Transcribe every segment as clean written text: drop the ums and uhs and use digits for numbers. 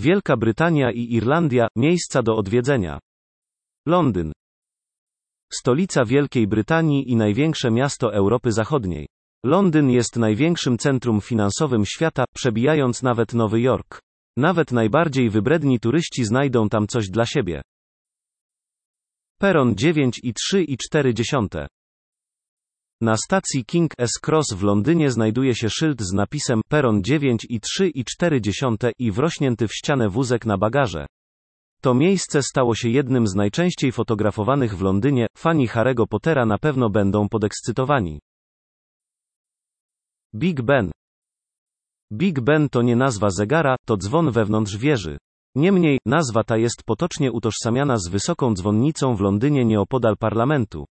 Wielka Brytania i Irlandia, miejsca do odwiedzenia. Londyn. Stolica Wielkiej Brytanii i największe miasto Europy Zachodniej. Londyn jest największym centrum finansowym świata, przebijając nawet Nowy Jork. Nawet najbardziej wybredni turyści znajdą tam coś dla siebie. Peron 9,3,4. Na stacji King's Cross w Londynie znajduje się szyld z napisem Peron 9,3,4 i wrośnięty w ścianę wózek na bagaże. To miejsce stało się jednym z najczęściej fotografowanych w Londynie, fani Harry'ego Pottera na pewno będą podekscytowani. Big Ben. Big Ben to nie nazwa zegara, to dzwon wewnątrz wieży. Niemniej, nazwa ta jest potocznie utożsamiana z wysoką dzwonnicą w Londynie nieopodal parlamentu.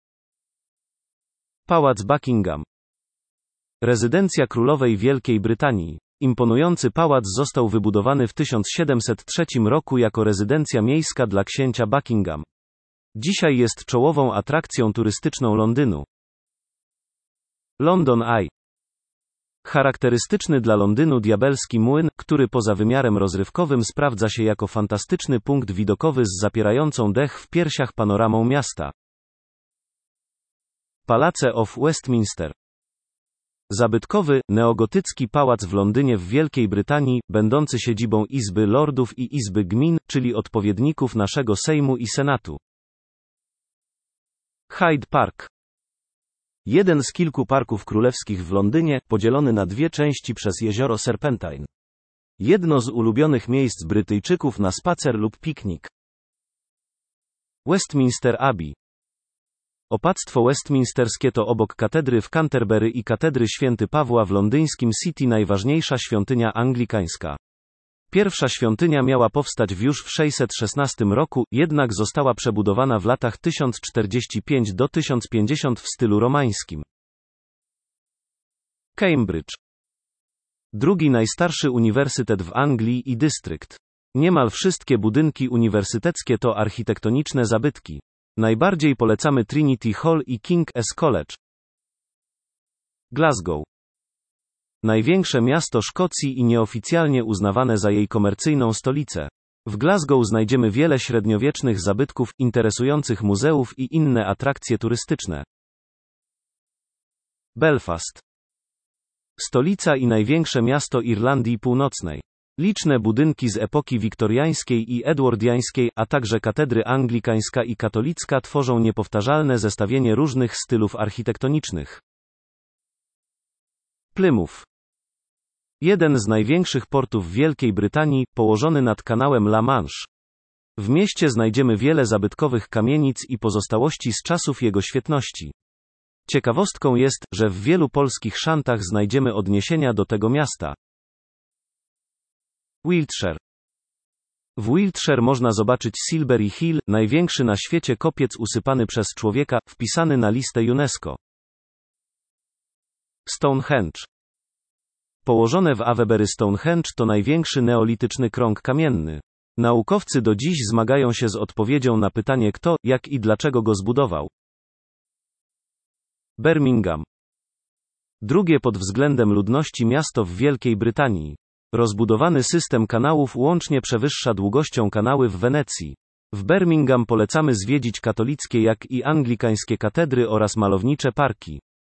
Pałac Buckingham. Rezydencja królowej Wielkiej Brytanii. Imponujący pałac został wybudowany w 1703 roku jako rezydencja miejska dla księcia Buckingham. Dzisiaj jest czołową atrakcją turystyczną Londynu. London Eye. Charakterystyczny dla Londynu diabelski młyn, który poza wymiarem rozrywkowym sprawdza się jako fantastyczny punkt widokowy z zapierającą dech w piersiach panoramą miasta. Palace of Westminster. Zabytkowy, neogotycki pałac w Londynie w Wielkiej Brytanii, będący siedzibą Izby Lordów i Izby Gmin, czyli odpowiedników naszego Sejmu i Senatu. Hyde Park. Jeden z kilku parków królewskich w Londynie, podzielony na dwie części przez jezioro Serpentine. Jedno z ulubionych miejsc Brytyjczyków na spacer lub piknik. Westminster Abbey. Opactwo westminsterskie to obok katedry w Canterbury i katedry Święty Pawła w londyńskim City najważniejsza świątynia anglikańska. Pierwsza świątynia miała powstać już w 616 roku, jednak została przebudowana w latach 1045 do 1050 w stylu romańskim. Cambridge. Drugi najstarszy uniwersytet w Anglii i dystrykt. Niemal wszystkie budynki uniwersyteckie to architektoniczne zabytki. Najbardziej polecamy Trinity Hall i King's College. Glasgow. Największe miasto Szkocji i nieoficjalnie uznawane za jej komercyjną stolicę. W Glasgow znajdziemy wiele średniowiecznych zabytków, interesujących muzeów i inne atrakcje turystyczne. Belfast. Stolica i największe miasto Irlandii Północnej. Liczne budynki z epoki wiktoriańskiej i edwardiańskiej, a także katedry anglikańska i katolicka tworzą niepowtarzalne zestawienie różnych stylów architektonicznych. Plymouth. Jeden z największych portów Wielkiej Brytanii, położony nad kanałem La Manche. W mieście znajdziemy wiele zabytkowych kamienic i pozostałości z czasów jego świetności. Ciekawostką jest, że w wielu polskich szantach znajdziemy odniesienia do tego miasta. Wiltshire. W Wiltshire można zobaczyć Silbury Hill, największy na świecie kopiec usypany przez człowieka, wpisany na listę UNESCO. Stonehenge. Położone w Avebury Stonehenge to największy neolityczny krąg kamienny. Naukowcy do dziś zmagają się z odpowiedzią na pytanie kto, jak i dlaczego go zbudował. Birmingham. Drugie pod względem ludności miasto w Wielkiej Brytanii. Rozbudowany system kanałów łącznie przewyższa długością kanały w Wenecji. W Birmingham polecamy zwiedzić katolickie jak i anglikańskie katedry oraz malownicze parki.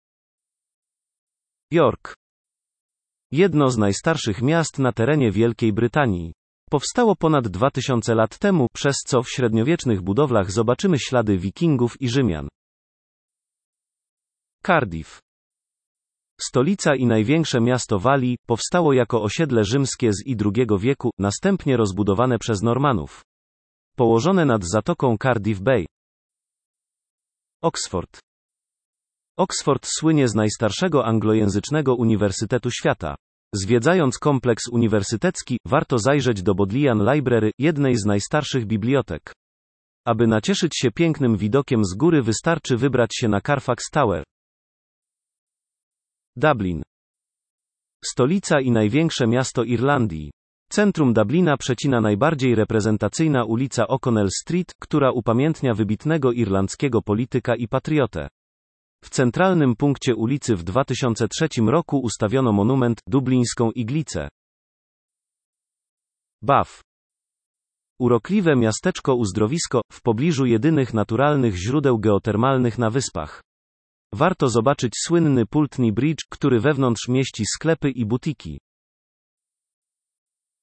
York. Jedno z najstarszych miast na terenie Wielkiej Brytanii. Powstało ponad 2000 lat temu, przez co w średniowiecznych budowlach zobaczymy ślady Wikingów i Rzymian. Cardiff. Stolica i największe miasto Walii, powstało jako osiedle rzymskie z II wieku, następnie rozbudowane przez Normanów. Położone nad zatoką Cardiff Bay. Oxford. Oxford słynie z najstarszego anglojęzycznego uniwersytetu świata. Zwiedzając kompleks uniwersytecki, warto zajrzeć do Bodleian Library, jednej z najstarszych bibliotek. Aby nacieszyć się pięknym widokiem z góry wystarczy wybrać się na Carfax Tower. Dublin. Stolica i największe miasto Irlandii. Centrum Dublina przecina najbardziej reprezentacyjna ulica O'Connell Street, która upamiętnia wybitnego irlandzkiego polityka i patriotę. W centralnym punkcie ulicy w 2003 roku ustawiono monument, dublińską iglicę. Bath. Urokliwe miasteczko uzdrowisko, w pobliżu jedynych naturalnych źródeł geotermalnych na wyspach. Warto zobaczyć słynny Pulteney Bridge, który wewnątrz mieści sklepy i butiki.